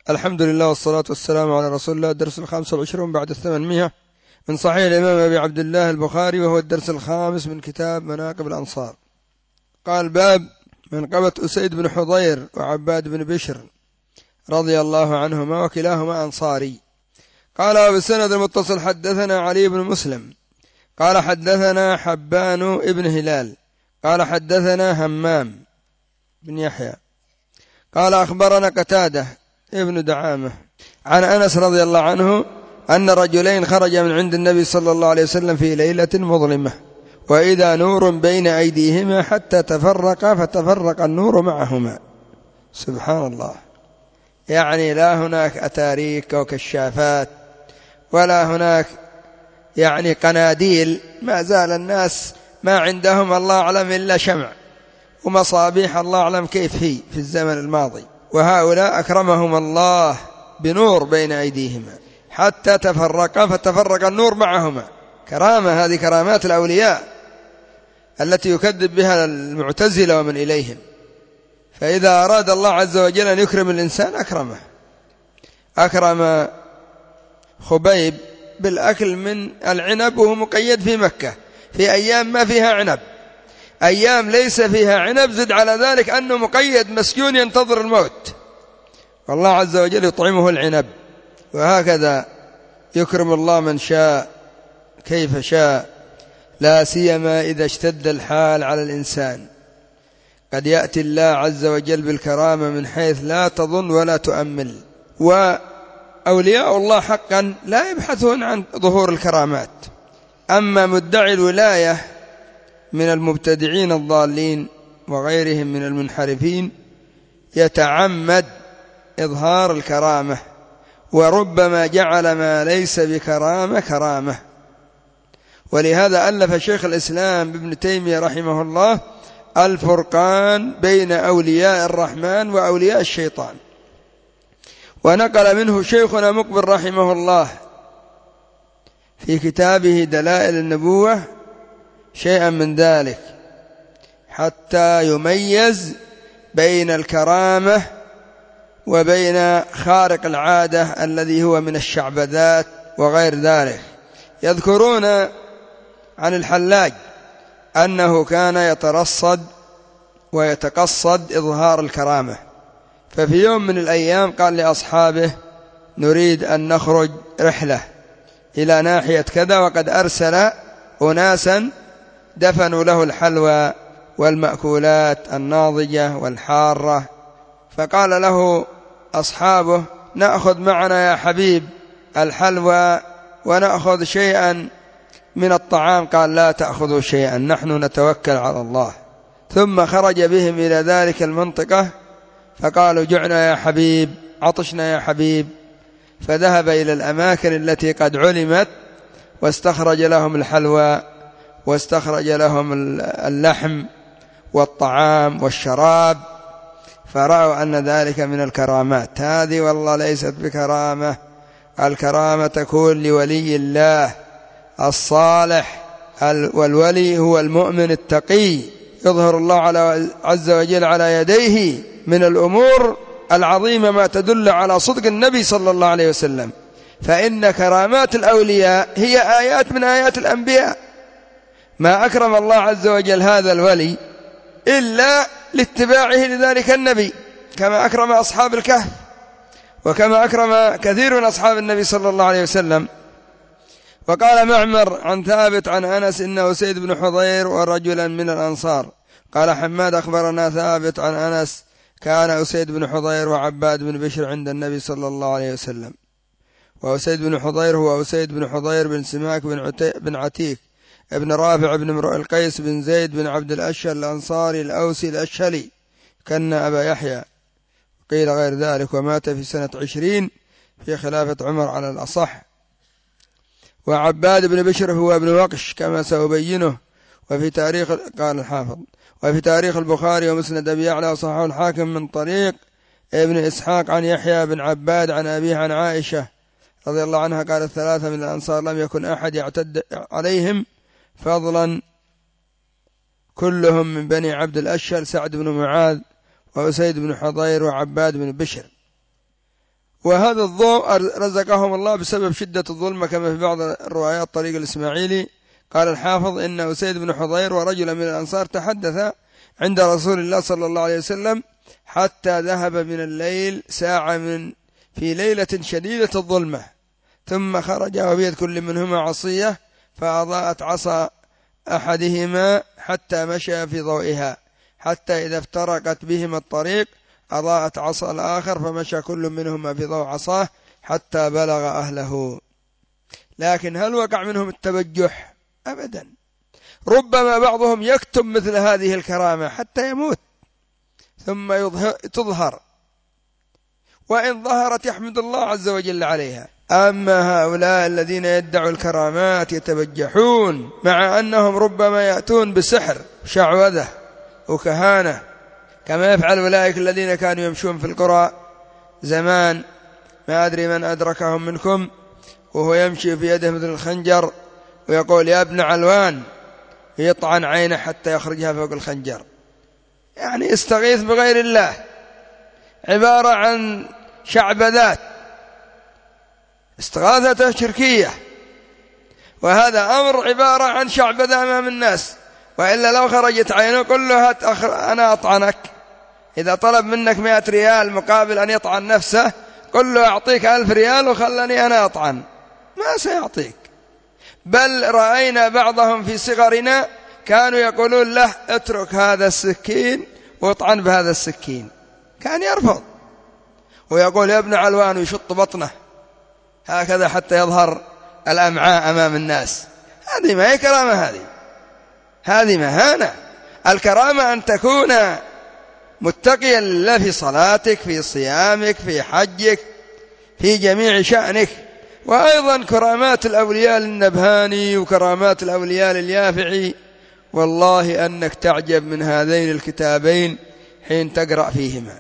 الحمد لله والصلاة والسلام على رسول الله. الدرس 25 بعد 800 من صحيح الإمام أبي عبد الله البخاري، وهو الدرس 5 من كتاب مناقب الأنصار. قال: باب منقبة أسيد بن حضير وعباد بن بشر رضي الله عنهما، وكلاهما أنصاري. قال: وبالسند المتصل حدثنا علي بن مسلم قال حدثنا حبان ابن هلال قال حدثنا همام بن يحيى قال أخبرنا قتادة ابن دعامة عن أنس رضي الله عنه أن رجلين خرج من عند النبي صلى الله عليه وسلم في ليلة مظلمة، وإذا نور بين أيديهما حتى تفرق فتفرق النور معهما. سبحان الله، يعني لا هناك أتاريك وكشافات ولا هناك يعني قناديل، ما زال الناس ما عندهم الله أعلم إلا شمع ومصابيح الله أعلم كيف هي في الزمن الماضي، وهؤلاء أكرمهم الله بنور بين أيديهما حتى تفرقا فتفرق النور معهما. كرامة، هذه كرامات الأولياء التي يكذب بها المعتزلة ومن إليهم. فإذا أراد الله عز وجل أن يكرم الإنسان أكرم خبيب بالأكل من العنب وهو مقيد في مكة في أيام ما فيها عنب، أيام ليس فيها عنب زد على ذلك أنه مقيد مسجون ينتظر الموت، والله عز وجل يطعمه العنب. وهكذا يكرم الله من شاء كيف شاء، لا سيما إذا اشتد الحال على الإنسان. قد يأتي الله عز وجل بالكرامة من حيث لا تظن ولا تؤمل. وأولياء الله حقا لا يبحثون عن ظهور الكرامات، أما مدعي الولاية من المبتدعين الضالين وغيرهم من المنحرفين يتعمد إظهار الكرامة، وربما جعل ما ليس بكرامة كرامة. ولهذا ألف شيخ الإسلام ابن تيمية رحمه الله الفرقان بين أولياء الرحمن وأولياء الشيطان، ونقل منه شيخنا مقبل رحمه الله في كتابه دلائل النبوة شيئا من ذلك، حتى يميز بين الكرامة وبين خارق العادة الذي هو من الشعبذات وغير ذلك. يذكرون عن الحلاج أنه كان يترصد ويتقصد إظهار الكرامة، ففي يوم من الأيام قال لأصحابه: نريد أن نخرج رحلة إلى ناحية كذا، وقد أرسل أناسا دفنوا له الحلوى والمأكولات الناضجة والحارة. فقال له أصحابه: نأخذ معنا يا حبيب الحلوى ونأخذ شيئا من الطعام. قال: لا تأخذوا شيئا، نحن نتوكل على الله. ثم خرج بهم إلى ذلك المنطقة فقالوا: جعنا يا حبيب، عطشنا يا حبيب. فذهب إلى الأماكن التي قد علمت واستخرج لهم الحلوى واستخرج لهم اللحم والطعام والشراب، فرأوا أن ذلك من الكرامات. هذه والله ليست بكرامة، الكرامة تكون لولي الله الصالح، والولي هو المؤمن التقي، يظهر الله عز وجل على يديه من الأمور العظيمة ما تدل على صدق النبي صلى الله عليه وسلم. فإن كرامات الأولياء هي آيات من آيات الأنبياء، ما أكرم الله عز وجل هذا الولي إلا لاتباعه لذلك النبي، كما أكرم أصحاب الكهف وكما أكرم كثير من أصحاب النبي صلى الله عليه وسلم. وقال معمر عن ثابت عن أنس إنه أسيد بن حضير ورجلا من الأنصار. قال حماد أخبرنا ثابت عن أنس كان أسيد بن حضير وعباد بن بشر عند النبي صلى الله عليه وسلم. وأسيد بن حضير هو أسيد بن حضير بن سماك بن عتيك ابن رافع بن امرؤ القيس بن زيد بن عبد الأشهل الأنصاري الأوسي الأشهلي، كان أبا يحيى، قيل غير ذلك، ومات في سنة 20 في خلافة عمر على الأصح. وعباد بن بشر هو ابن وقش كما سأبينه، وفي تاريخ قال الحافظ وفي تاريخ البخاري ومسند أبي يعلى وصححه الحاكم من طريق ابن إسحاق عن يحيى بن عباد عن أبيه عن عائشة رضي الله عنها قالت: 3 من الأنصار لم يكن أحد يعتد عليهم فضلا، كلهم من بني عبد الأشهل: سعد بن معاذ وأسيد بن حضير وعباد بن بشر. وهذا الضوء رزقهم الله بسبب شدة الظلمة كما في بعض الروايات طريق الإسماعيلي. قال الحافظ إن أسيد بن حضير ورجل من الأنصار تحدث عند رسول الله صلى الله عليه وسلم حتى ذهب من الليل ساعة في ليلة شديدة الظلمة، ثم خرج وبيد كل منهما عصية فأضاءت عصا أحدهما حتى مشى في ضوئها، حتى إذا افترقت بهما الطريق أضاءت عصا الآخر فمشى كل منهما في ضوء عصاه حتى بلغ أهله. لكن هل وقع منهم التبجح؟ أبدا. ربما بعضهم يكتم مثل هذه الكرامة حتى يموت ثم تظهر، وإن ظهرت يحمد الله عز وجل عليها. أما هؤلاء الذين يدعوا الكرامات يتبجحون مع أنهم ربما يأتون بسحر شعوذة وكهانة، كما يفعل أولئك الذين كانوا يمشون في القرى زمان، ما أدري من أدركهم منكم، وهو يمشي في يده مثل الخنجر ويقول يا ابن علوان، يطعن عينه حتى يخرجها فوق الخنجر، يعني يستغيث بغير الله، عبارة عن شعبذات، استغاثته شركية، وهذا أمر عبارة عن شعبذة أمام الناس. وإلا لو خرجت عينه قل له أنا أطعنك، إذا طلب منك 100 ريال مقابل أن يطعن نفسه قل له أعطيك 1000 ريال وخلني أنا أطعن، ما سيعطيك. بل رأينا بعضهم في صغرنا كانوا يقولون له اترك هذا السكين واطعن بهذا السكين، كان يرفض ويقول يا ابن علوان ويشط بطنه هكذا حتى يظهر الأمعاء أمام الناس. هذه ما هي كرامة، هذه مهانة. الكرامة أن تكون متقيا لله في صلاتك، في صيامك، في حجك، في جميع شأنك. وأيضا كرامات الأولياء للنبهاني وكرامات الأولياء لليافعي، والله أنك تعجب من هذين الكتابين حين تقرأ فيهما،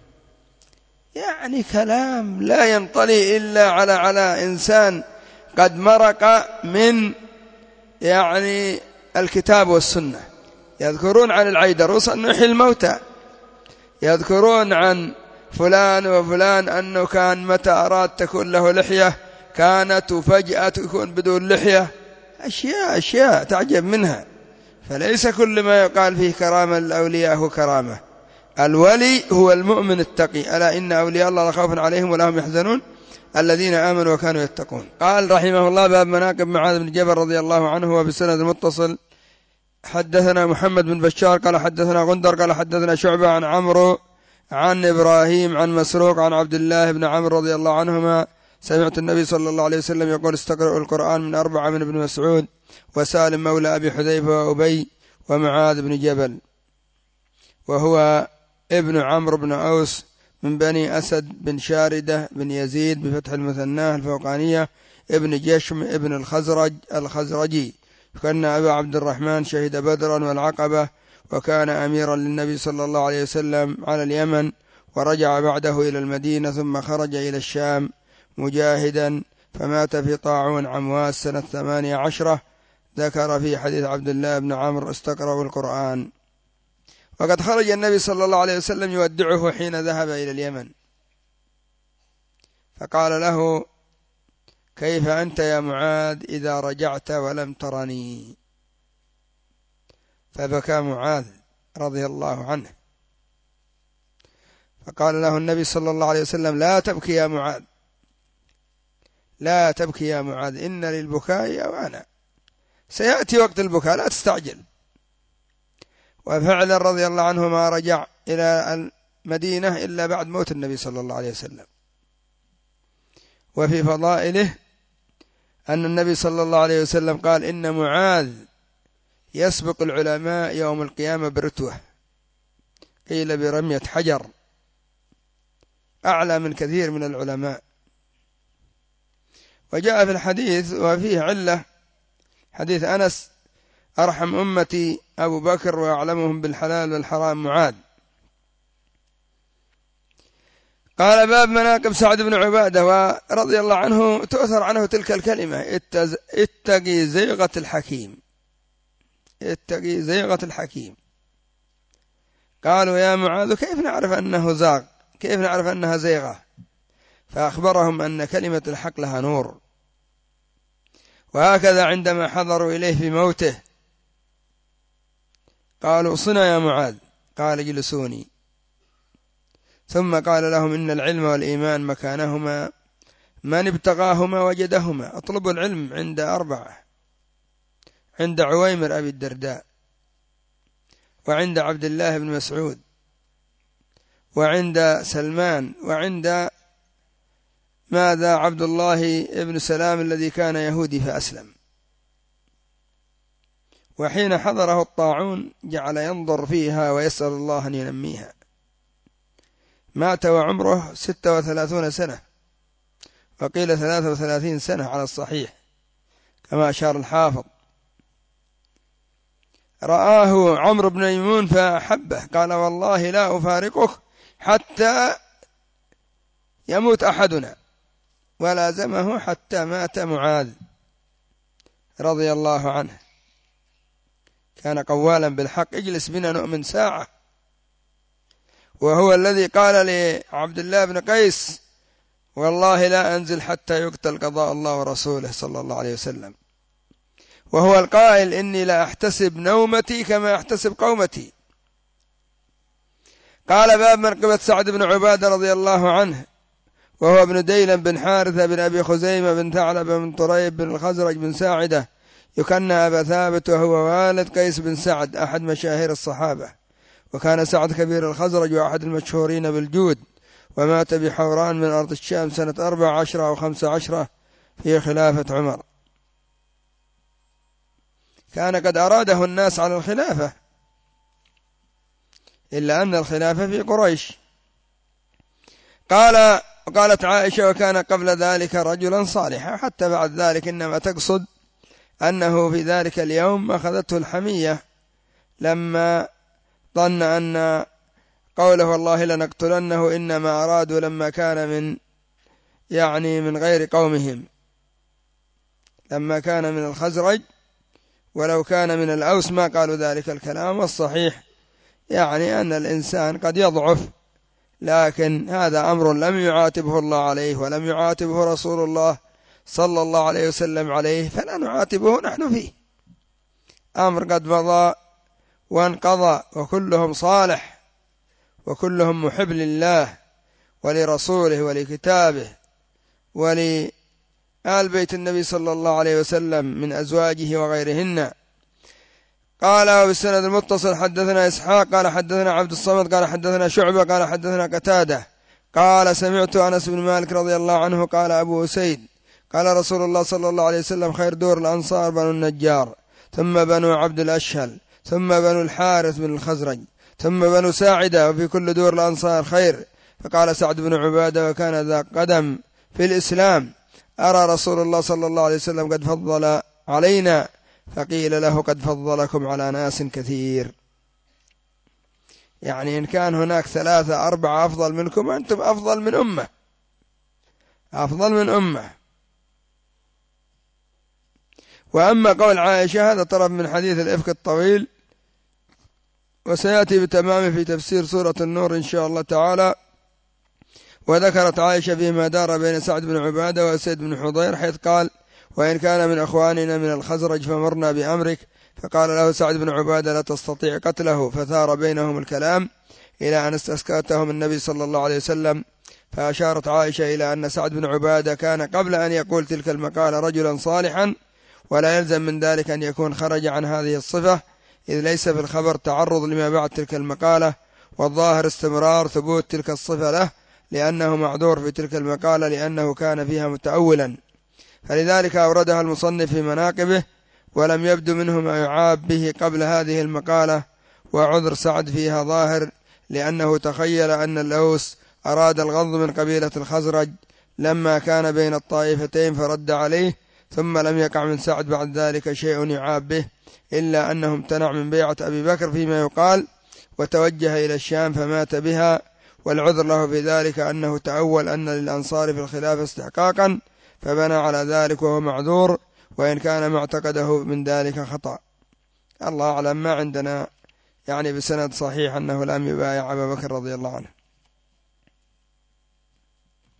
يعني كلام لا ينطلي إلا على إنسان قد مرق من يعني الكتاب والسنة. يذكرون عن العيدروس أنه يحيي الموتى، يذكرون عن فلان وفلان أنه كان متى أراد تكون له لحية كانت وفجأة يكون بدون لحية، أشياء تعجب منها. فليس كل ما يقال فيه كرامة للأولياء هو كرامة. الولي هو المؤمن التقي، ألا إن أولياء الله لا خوف عليهم ولا هم يحزنون الذين آمنوا وكانوا يتقون. قال رحمه الله باب مناقب معاذ بن جبل رضي الله عنه، وبسند المتصل حدثنا محمد بن بشار قال حدثنا غندر قال حدثنا شعبة عن عمرو عن إبراهيم عن مسروق عن عبد الله بن عمرو رضي الله عنهما سمعت النبي صلى الله عليه وسلم يقول استقرأوا القرآن من 4 من ابن مسعود وسالم مولى أبي حذيفة وأبي ومعاذ بن جبل، وهو ابن عمرو بن أوس من بني أسد بن شاردة بن يزيد بفتح المثناه الفوقانية ابن جشم ابن الخزرجي، كان أبا عبد الرحمن شهد بدرا والعقبة، وكان أميرا للنبي صلى الله عليه وسلم على اليمن، ورجع بعده إلى المدينة ثم خرج إلى الشام مجاهدا، فمات في طاعون عمواس سنة 18. ذكر في حديث عبد الله بن عمرو استقرأوا القرآن. وقد خرج النبي صلى الله عليه وسلم يودعه حين ذهب إلى اليمن، فقال له كيف أنت يا معاذ إذا رجعت ولم ترني؟ فبكى معاذ رضي الله عنه، فقال له النبي صلى الله عليه وسلم لا تبكي يا معاذ، لا تبكي يا معاذ، إن للبكاء أوانا، سيأتي وقت البكاء لا تستعجل. وفعلا رضي الله عنه ما رجع إلى المدينة إلا بعد موت النبي صلى الله عليه وسلم. وفي فضائله أن النبي صلى الله عليه وسلم قال إن معاذ يسبق العلماء يوم القيامة برتوة، قيل برمية حجر، أعلى من كثير من العلماء. وجاء في الحديث وفيه علة، حديث أنس أرحم أمتي أبو بكر وأعلمهم بالحلال والحرام معاذ. قال باب مناقب سعد بن عبادة ورضي الله عنه، تؤثر عنه تلك الكلمة اتقي زيغة الحكيم، اتقي زيغة الحكيم. قالوا يا معاذ كيف نعرف أنه زاغ، كيف نعرف أنها زيغة؟ فأخبرهم أن كلمة الحق لها نور. وهكذا عندما حضروا إليه في موته قالوا صنا يا معاذ، قال اجلسوني. ثم قال لهم إن العلم والإيمان مكانهما من ابتغاهما وجدهما. اطلبوا العلم عند أربعة: عند عويمر أبي الدرداء، وعند عبد الله بن مسعود، وعند سلمان، وعند ماذا عبد الله بن سلام الذي كان يهودي فأسلم. وحين حضره الطاعون جعل ينظر فيها ويسأل الله أن ينميها. مات وعمره 36 سنة، وقيل 33 سنة على الصحيح كما أشار الحافظ. رآه عمرو بن ميمون فأحبه، قال والله لا أفارقك حتى يموت أحدنا، ولازمه حتى مات معاذ رضي الله عنه. كان قوالا بالحق: اجلس بنا نؤمن ساعة. وهو الذي قال لعبد الله بن قيس: والله لا أنزل حتى يقتل قضاء الله ورسوله صلى الله عليه وسلم. وهو القائل: إني لا أحتسب نومتي كما أحتسب قومتي. قال: باب منقبة سعد بن عبادة رضي الله عنه، وهو ابن ديلم بن حارثة بن أبي خزيمة بن ثعلب بن طريب بن الخزرج بن ساعدة، يكنى أبا ثابت، وهو والد قيس بن سعد أحد مشاهير الصحابة. وكان سعد كبير الخزرج وأحد المشهورين بالجود، ومات بحوران من أرض الشام سنة 14 أو 15 في خلافة عمر. كان قد أراده الناس على الخلافة، إلا أن الخلافة في قريش. قالت عائشة: وكان قبل ذلك رجلا صالحا. حتى بعد ذلك إنما تقصد أنه في ذلك اليوم أخذته الحمية لما ظن أن قوله والله لنقتلنه إنما أرادوا لما كان من غير قومهم، لما كان من الخزرج، ولو كان من الأوس ما قالوا ذلك الكلام. والصحيح أن الإنسان قد يضعف، لكن هذا أمر لم يعاتبه الله عليه ولم يعاتبه رسول الله صلى الله عليه وسلم عليه، فلا نعاتبه نحن فيه. أمر قد مضى وانقضى، وكلهم صالح، وكلهم محب لله ولرسوله ولكتابه ولآل بيت النبي صلى الله عليه وسلم من أزواجه وغيرهن. قال: وبالسند المتصل حدثنا إسحاق قال حدثنا عبد الصمد قال حدثنا شعبة قال حدثنا قتادة قال: سمعت أنس بن مالك رضي الله عنه قال: أبو أسيد قال رسول الله صلى الله عليه وسلم: خير دور الأنصار بنو النجار، ثم بنو عبد الأشهل، ثم بنو الحارث بن الخزرج، ثم بنو ساعدة، وفي كل دور الأنصار خير. فقال سعد بن عبادة: وكان ذا قدم في الإسلام، أرى رسول الله صلى الله عليه وسلم قد فضل علينا. فقيل له: قد فضلكم على ناس كثير. إن كان هناك 3 4 أفضل منكم، أنتم أفضل من أمة، أفضل من أمة. وأما قول عائشة هذا طرف من حديث الإفك الطويل، وسيأتي بتمامه في تفسير سورة النور إن شاء الله تعالى. وذكرت عائشة فيما دار بين سعد بن عبادة وأسيد بن حضير، حيث قال: وإن كان من أخواننا من الخزرج فمرنا بأمرك. فقال له سعد بن عبادة: لا تستطيع قتله. فثار بينهم الكلام إلى أن استسكتهم النبي صلى الله عليه وسلم. فأشارت عائشة إلى أن سعد بن عبادة كان قبل أن يقول تلك المقالة رجلا صالحا، ولا يلزم من ذلك أن يكون خرج عن هذه الصفة، إذ ليس في الخبر تعرض لما بعد تلك المقالة، والظاهر استمرار ثبوت تلك الصفة له، لأنه معذور في تلك المقالة لأنه كان فيها متأولا. فلذلك أوردها المصنف في مناقبه، ولم يبدو منه ما يعاب به قبل هذه المقالة. وعذر سعد فيها ظاهر، لأنه تخيل أن الأوس أراد الغض من قبيلة الخزرج لما كان بين الطائفتين فرد عليه، ثم لم يقع من سعد بعد ذلك شيء يعاب به، إلا أنه امتنع من بيعة أبي بكر فيما يقال، وتوجه إلى الشام فمات بها. والعذر له في ذلك أنه تأول أن للأنصار في الخلافة استحقاقا، فبنى على ذلك وهو معذور، وإن كان معتقده من ذلك خطأ. الله أعلم. ما عندنا بسند صحيح أنه لم يبايع أبا بكر رضي الله عنه.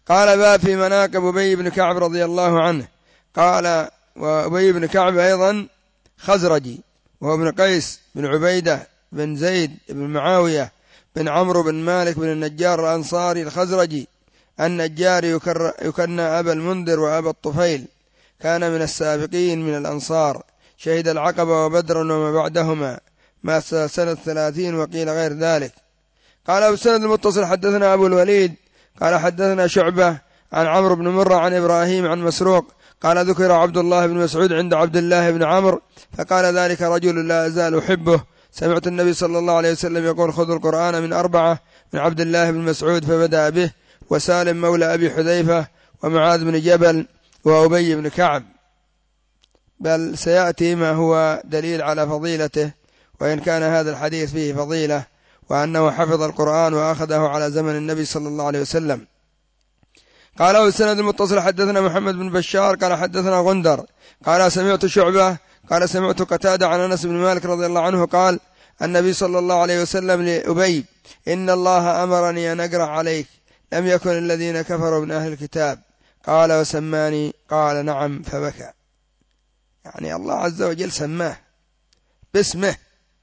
قال باب في مناقب أبي بن كعب رضي الله عنه. قال وأبي بن كعب أيضا خزرجي، وهو ابن قيس بن عبيدة بن زيد بن معاوية بن عمرو بن مالك بن النجار الأنصاري الخزرجي النجار، يكنى أبا المنذر وأبا الطفيل، كان من السابقين من الأنصار، شهد العقبة وبدر وما بعدهما، مات سنة 30 وقيل غير ذلك. قال أبو السند المتصل حدثنا أبو الوليد قال حدثنا شعبة عن عمرو بن مرة عن إبراهيم عن مسروق قال ذكر عبد الله بن مسعود عند عبد الله بن عمرو فقال ذلك رجل لا أزال أحبه، سمعت النبي صلى الله عليه وسلم يقول خذوا القرآن من 4 من عبد الله بن مسعود فبدأ به، وسالم مولى أبي حذيفة ومعاذ بن جبل وأبي بن كعب، بل سيأتي ما هو دليل على فضيلته، وإن كان هذا الحديث فيه فضيلة، وأنه حفظ القرآن وأخذه على زمن النبي صلى الله عليه وسلم. قال السند المتصل حدثنا محمد بن بشار قال حدثنا غندر قال سمعت شعبة قال سمعت قتادة عن أنس بن مالك رضي الله عنه قال النبي صلى الله عليه وسلم لأبي إن الله أمرني أن أقرأ عليك، لم يكن الذين كفروا من أهل الكتاب، قال وسماني، قال نعم فبكى. يعني الله عز وجل سماه باسمه،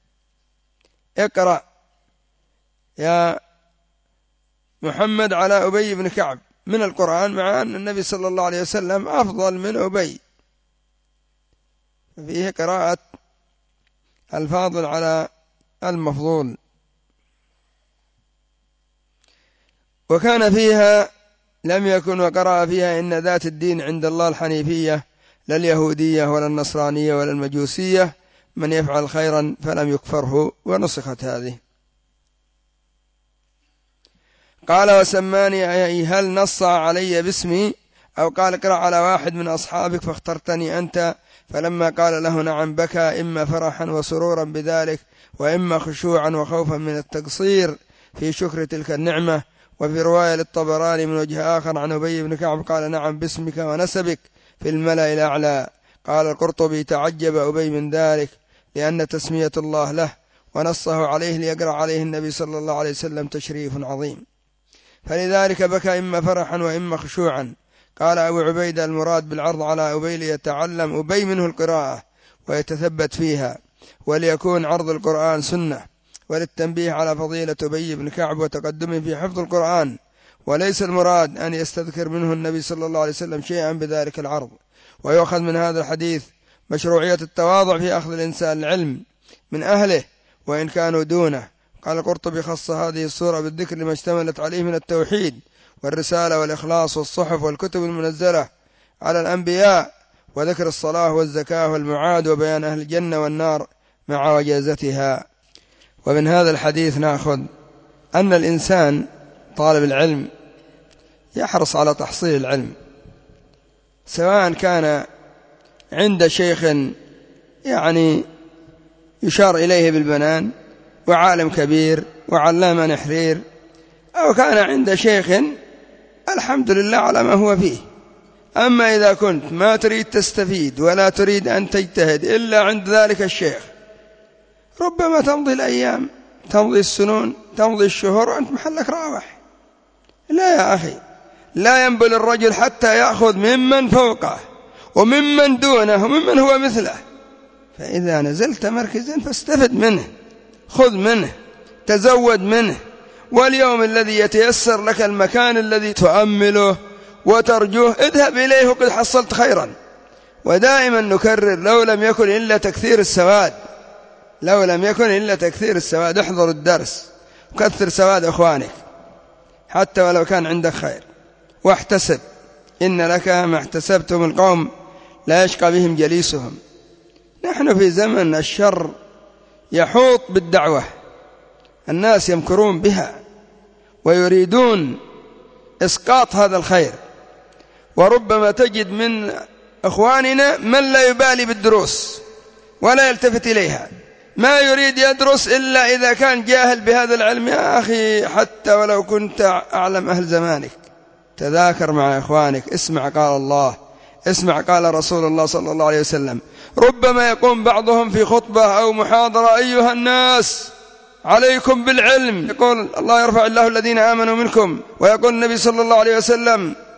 اقرأ يا محمد على أبي بن كعب من القرآن، مع أن النبي صلى الله عليه وسلم أفضل من أبي، فيه قراءة الفاضل على المفضول. وكان فيها لم يكن وقرأ فيها إن ذات الدين عند الله الحنيفية لا اليهودية ولا النصرانية ولا المجوسية، من يفعل خيرا فلم يكفره، ونسخت هذه. قال وسماني أي هل نص علي باسمي أو قال اقرأ على واحد من أصحابك فاخترتني أنت، فلما قال له نعم بكى، إما فرحا وسرورا بذلك وإما خشوعا وخوفا من التقصير في شكر تلك النعمة. وفي رواية للطبراني من وجه آخر عن أبي بن كعب قال نعم باسمك ونسبك في الملأ الأعلى. قال القرطبي تعجب أبي من ذلك لأن تسمية الله له ونصه عليه ليقرأ عليه النبي صلى الله عليه وسلم تشريف عظيم، فلذلك بكى إما فرحا وإما خشوعا. قال أبو عبيدة المراد بالعرض على أبي ليتعلم أبي منه القراءة ويتثبت فيها، وليكون عرض القرآن سنة، وللتنبيه على فضيلة أبي بن كعب وتقدمه في حفظ القرآن، وليس المراد أن يستذكر منه النبي صلى الله عليه وسلم شيئا بذلك العرض. ويؤخذ من هذا الحديث مشروعية التواضع في أخذ الإنسان العلم من أهله وإن كانوا دونه. قال القرطبي خص هذه السورة بالذكر لما اشتملت عليه من التوحيد والرسالة والإخلاص والصحف والكتب المنزلة على الأنبياء، وذكر الصلاة والزكاة والمعاد وبيان أهل الجنة والنار مع وجازتها. ومن هذا الحديث نأخذ أن الإنسان طالب العلم يحرص على تحصيل العلم، سواء كان عند شيخ يعني يشار إليه بالبنان وعالم كبير وعلام نحرير، أو كان عند شيخ الحمد لله على ما هو فيه. أما إذا كنت ما تريد تستفيد ولا تريد أن تجتهد إلا عند ذلك الشيخ، ربما تمضي الأيام، تمضي السنون، تمضي الشهور وأنت محلك راوح. لا يا أخي، لا ينبل الرجل حتى يأخذ ممن فوقه وممن دونه وممن هو مثله، فإذا نزلت مركزا فاستفد منه، خذ منه، تزود منه. واليوم الذي يتيسر لك المكان الذي تؤمله وترجوه اذهب إليه وقد حصلت خيرا. ودائما نكرر لو لم يكن إلا تكثير السواد، لو لم يكن إلا تكثير السواد، احضر الدرس وكثر سواد أخوانك حتى ولو كان عندك خير، واحتسب إن لك ما احتسبتم القوم لا يشقى بهم جليسهم. نحن في زمن الشر يحوط بالدعوة، الناس يمكرون بها ويريدون إسقاط هذا الخير، وربما تجد من أخواننا من لا يبالي بالدروس ولا يلتفت إليها، ما يريد يدرس إلا إذا كان جاهل بهذا العلم. يا أخي حتى ولو كنت أعلم أهل زمانك تذاكر مع إخوانك، اسمع قال الله، اسمع قال رسول الله صلى الله عليه وسلم. ربما يقوم بعضهم في خطبة أو محاضرة أيها الناس عليكم بالعلم، يقول الله يرفع الله الذين آمنوا منكم، ويقول النبي صلى الله عليه وسلم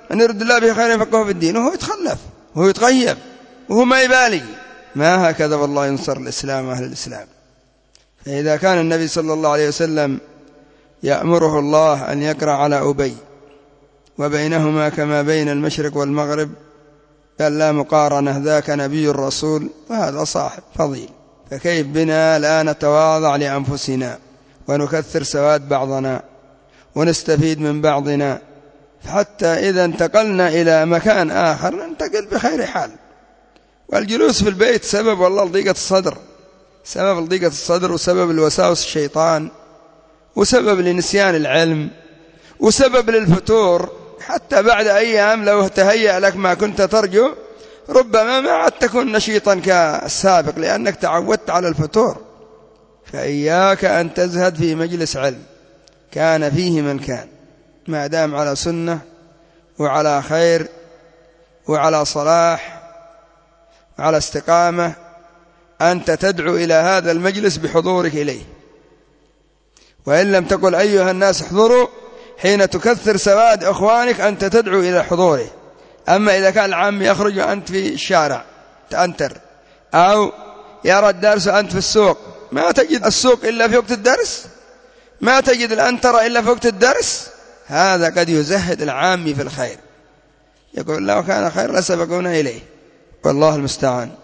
أن يرد الله به خير يفقهه في الدين، وهو يتخلف وهو يتغيب وهو ما يبالي. ما هكذا والله ينصر الإسلام وأهل الإسلام. فإذا كان النبي صلى الله عليه وسلم يأمره الله أن يقرأ على أبي وبينهما كما بين المشرق والمغرب قال لا مقارنة، ذاك نبي الرسول وهذا صاحب فضيل، فكيف بنا لا نتواضع لأنفسنا ونكثر سواد بعضنا ونستفيد من بعضنا، حتى إذا انتقلنا إلى مكان آخر ننتقل بخير حال. والجلوس في البيت سبب والله لضيقة الصدر، سبب لضيقة الصدر، وسبب الوساوس الشيطان، وسبب لنسيان العلم، وسبب للفتور. حتى بعد أيام لو تهيأ لك ما كنت ترجو ربما ما عاد تكون نشيطا كالسابق لأنك تعودت على الفتور. فإياك أن تزهد في مجلس علم كان فيه من كان، ما دام على سنة وعلى خير وعلى صلاح وعلى استقامة، أنت تدعو إلى هذا المجلس بحضورك إليه. وإن لم تقل أيها الناس احضروا، حين تكثر سواد أخوانك أنت تدعو إلى حضوره. أما إذا كان العام يخرج وأنت في الشارع تأنتر، أو يرى الدرس وأنت في السوق، ما تجد السوق إلا في وقت الدرس، ما تجد الأنترة إلا في وقت الدرس، هذا قد يزهد العام في الخير. يقول لو كان خير لسبقونا إليه، والله المستعان.